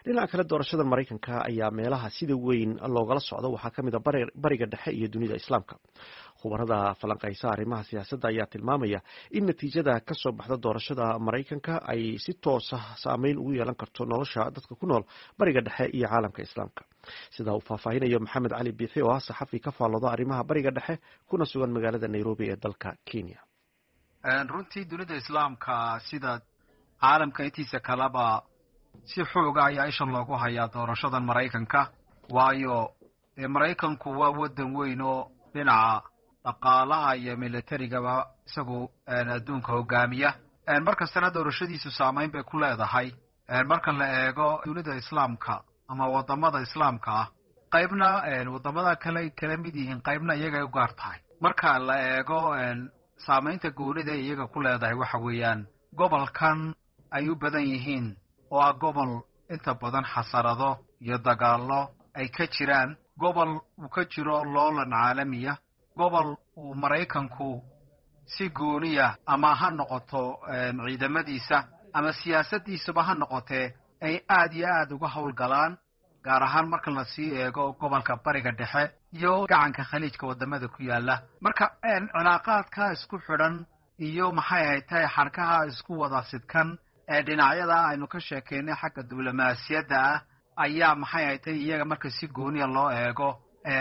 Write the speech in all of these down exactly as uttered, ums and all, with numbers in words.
dhinaca kale doorashada Mareykanka ayaa meelaha sida weyn loogala socdo waxaa ka mid ah bariga dhexe iyo dunida islaamka. khubarada falanqaysa arrimaha siyaasadda ayaa tilmaamaya in natiijada ka soo baxda doorashada Mareykanka ay si toos ah saameyn ugu yeelan karto nolosha dadka ku nool bariga dhexe iyo caalamka islaamka. sida uu faahfaahinayo Maxamed Cali Biixi oo ah saxafi ka faallooda arrimaha bariga dhexe kuna sugan magaalada Nairobi ee dalka Kenya. runtii dunida islaamka sida caalamka intiisa kaleba si xooga ayaa isha loogu hayaa doorashadan Mareykanka, waayo Mareykanku waa wadan weyn oo dhinaca dhaqaalaha iyo militarigaba isagu adduunka hogaamiya. markastana doorashadiisu saameyn bay ku leedahay marka la eego dunida islaamka ama wadamada islaamka ah. qaybna wadamada kale kala mid yihiin, qaybna iyaga u gaar tahay. marka la eego saameynta goonida iyaga ku leedahay waxa weeyaan gobolkan ay u badan yihiin oo ah gobol inta badan xasarado iyo dagaalo ay ka jiraan, gobol uu ka jiro loolan caalamiya, gobol uu Mareykanku si gooniya ama ha noqoto ciidamadiisa ama siyaasadiisaba ha noqotee ay aad iyo aad uga howlgalaan, gaar ahaan marka la sii eego gobolka bariga dhexe iyo gacanka khaliijka wadamada ku yaala. marka cilaaqaadka isku xidhan iyo maxay ahayd tahay xarkaha isku wada sidkan ee dhinacyada aynu ka sheekeynay xagga diblomaasiyadda ah ayaa maxay ahayd tahay iyaga marka si gooniya loo eego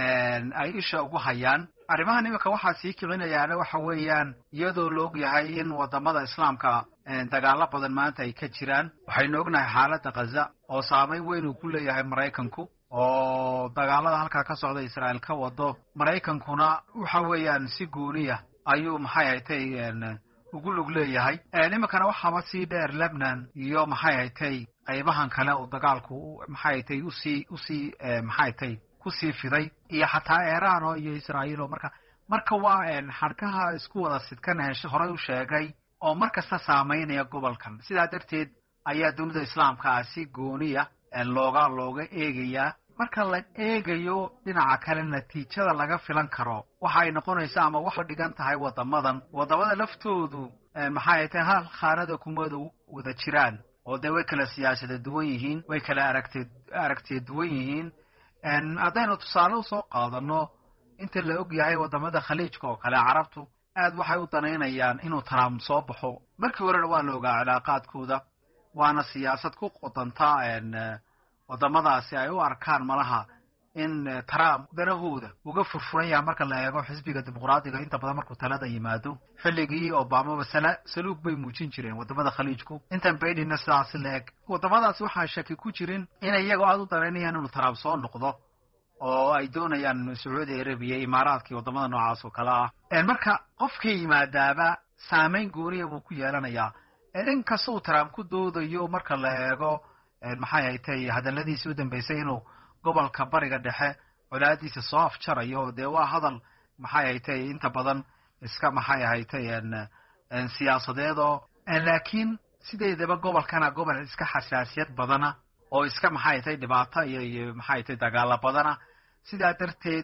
ay isha ugu hayaan. arrimahan imika waxaa sii kicinayaana waxa weeyaan iyadoo la og yahay in wadamada islaamka dagaalo badan maanta ay ka jiraan. waxaynu ognahay xaaladda Gaza oo saameyn weyn uu ku leeyahay Mareykanku, oo dagaalada halkaa ka socda Israa'iil ka wado. Mareykankuna waxa weeyaan si gooniya ayuu maxay ahayd tahay ugu lug leeyahay. imikana waxaaba sii dheer Lebanon iyo maxay ahayd tahay qaybahan kale oo dagaalku maxay ahayd tahay usii usii maxay tahay kusii fiday, iyo xataa Iran oo iyo Israa'iil oo marka marka waa xarkaha isku wada sidkan hesho horay u sheegay oo markasta saameynaya gobolkan. sidaa darteed ayaa dunida islaamka si gooniya looga looga eegayaa. marka la eegayo dhinaca kale natiijada laga filan karo waxa ay noqonaysaa ama wax dhigan tahay wadamadan wadamada laftoodu maxay tahay hal khaanada kumada wada jiraan oo de way kala siyaasada duwan yihiin, way kala aragtid aragtid duwan yihiin. haddaynu tusaale usoo qaadano inta la og yahay wadamada khaliijka oo kale carabtu aad waxay u danaynayaan inuu Trump soo baxo. markii horena waa la ogaa cilaaqaadkooda, waana siyaasad ku qodanta wadamadaasi ay u arkaan malaha in Trump danahooda uga furfuraya marka la eego xisbiga dimuqraadiga inta badan markuu talada yimaado. xilligii Obama wasala saluug bay muujin jireen wadamada khaliijku, intan Biden sidaas leeg wadamadaasi waxaa shaki ku jirin in iyagu aad u danaynayaan inuu Trump soo noqdo oo ay doonayaan Saudi Arabia, Imaaraadka iyo wadamada noocaas oo kale ah. marka qofkii yimaadaaba saameyn gooniya buu ku yeelanayaa. in kasta uu Trump ku doodayo marka la eego maxay ahayd tahay hadaladiisii u dambeysay inuu gobolka bariga dhexe colaadiisa soo afjarayo, dee waa hadal maxay ahayd tahay inta badan iska maxay ahayd tahay siyaasadeedoo laakiin sideedaba gobolkana gobol iska xasaasiyad badana oo iska maxay tahay dhibaato iyo iyo maxay tahay dagaalo badana. sidaa darteed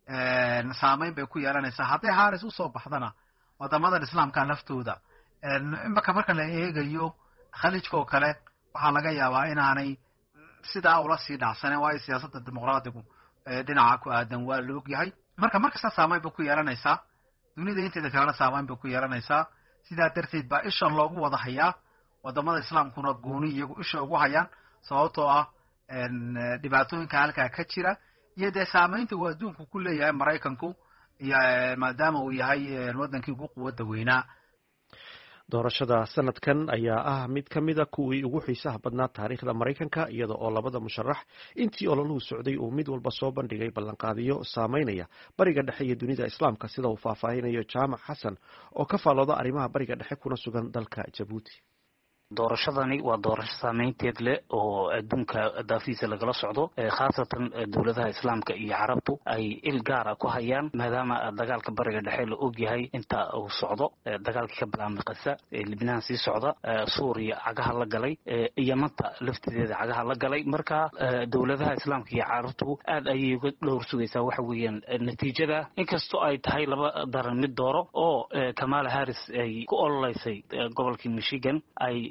saameyn bay ku yeelanaysaa. hadday Harris usoo baxdana wadamadan islaamka laftooda imaka marka la eegayo khaliijka oo kale waxaa laga yaabaa inaanay sidaa ula sii dhacsaneen, waayo siyaasadda dimuqraadigu dhinaca ku aadan waa la og yahay. marka markasta saameyn bay ku yeelanaysaa, dunida inteeda kalena saameyn bay ku yeelanaysaa. sidaa darteed baa isha loogu wada hayaa, wadamada islaamkuna gooni iyagu isha ugu hayaan, sababtoo ah dhibaatooyinka halkaa ka jira iyo dee saameynta uu adduunku ku leeyahay Mareykanku iyo maadaama uu yahay wadankii ugu quwadda weynaa. doorashada sanadkan ayaa ah mid ka mid a kuwii ugu xiisaha badnaa taariikhda Mareykanka, iyada oo labada musharax intii ololuhu socday uu mid walba soo bandhigay ballanqaadiyo saameynaya bariga dhexe iyo dunida islaamka, sida uu faahfaahinayo Jaamac Xasan oo ka faallooda arrimaha bariga dhexe kuna sugan dalka Jabuuti. doorashadani waa doorasho saameynteed leh oo adduunka daafiisa lagala socdo, khaasatan dowladaha islaamka iyo carabtu ay il gaara ku hayaan maadaama dagaalka bariga dhexe la og yahay inta uu socdo. dagaalkii ka bilaabmay Gaza, Lebanon sii socda, Suuriya cagaha la galay, Yamanta laftideeda cagaha la galay. marka dowladaha islaamka iyo carabtu aad ayay uga dhowr sugaysaa waxa weeyaan natiijada, inkastoo ay tahay laba daran mid dooro oo Kamala Harris ay ku ololeysay gobolkii Michigan ay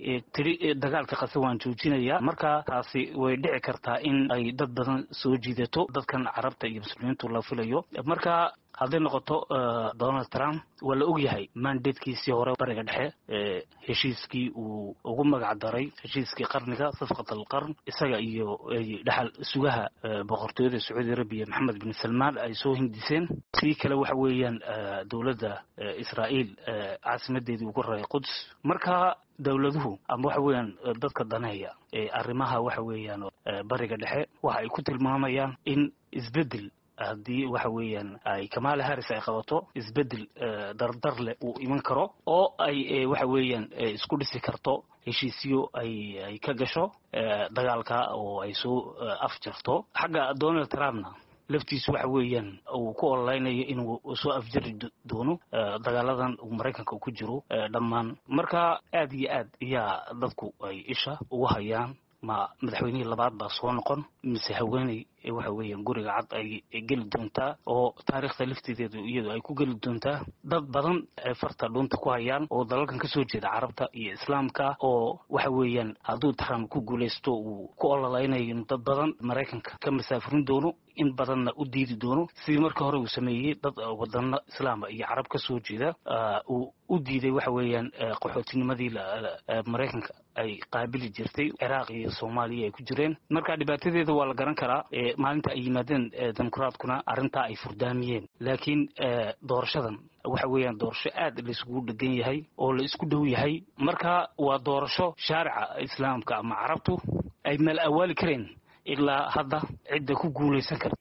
tiri dagaalka qasa waan joojinaya marka taasi way dhici kartaa in ay dad badan soo jiidato dadkan carabta iyo muslimiintu la filayo marka hadday noqoto Donald Trump waa la og yahay mandatekiisii hore bariga dhexe heshiiskii uu ugu magac daray heshiiskii qarniga safqatul qarn isaga iyo dhaxal sugaha boqortooyada Saudi Arabia Mohammed bin Salman ay soo hindiseen si kale waxa weeyaan dawladda Israa'iil caasimadeedii ugu raray Quds marka dawladuhu ama waxa weeyaan dadka daneeya ee arrimaha waxa weeyaan bariga dhexe waxa ay ku tilmaamayaan in isbedel haddii waxa weeyaan ay Kamala Harris ay qabato isbedel dardar leh uu iman karo oo ay waxa weeyaan isku dhisi karto heshiisyo ay ay ka gasho dagaalka oo ay soo afjarto xagga Donald Trumpna laftiisu waxa weeyaan uu ku ololeynayo inuu soo afjari doono dagaaladan uu Mareykanka ku jiro dhammaan marka aad iyo aad ayaa dadku ay isha ugu hayaan ma madaxweynihii labaad baa soo noqon mise haweeney waxa weeyaan guriga cad ay gali doontaa oo taariikhda laftideedu iyadu ay ku gali doontaa dad badan ay farta dhunta ku hayaan oo dalalkan ka soo jeeda carabta iyo islaamka oo waxa weeyaan hadduu Trump ku guuleysto uu ku ololeynayo dad badan Mareykanka ka masaafurin doono in badanna u diidi doono sidii markii hore uu sameeyay dad wadana islaam iyo carab ka soo jeeda uu u diiday waxa weeyaan qaxootinimadii Mareykanka ay qaabili jirtay Iraq iyo Soomaaliya ay ku jireen marka dhibaatadeeda waa la garan karaa maalinta ay yimaadeen dimuqraadkuna arinta ay furdaamiyeen laakiin doorashadan waxa weeyaan doorasho aad la isugu dhagan yahay oo la isku dhow yahay marka waa doorasho shaarica islaamka ama carabtu ay mal awali kareen ilaa hadda cidda ku guuleysan karta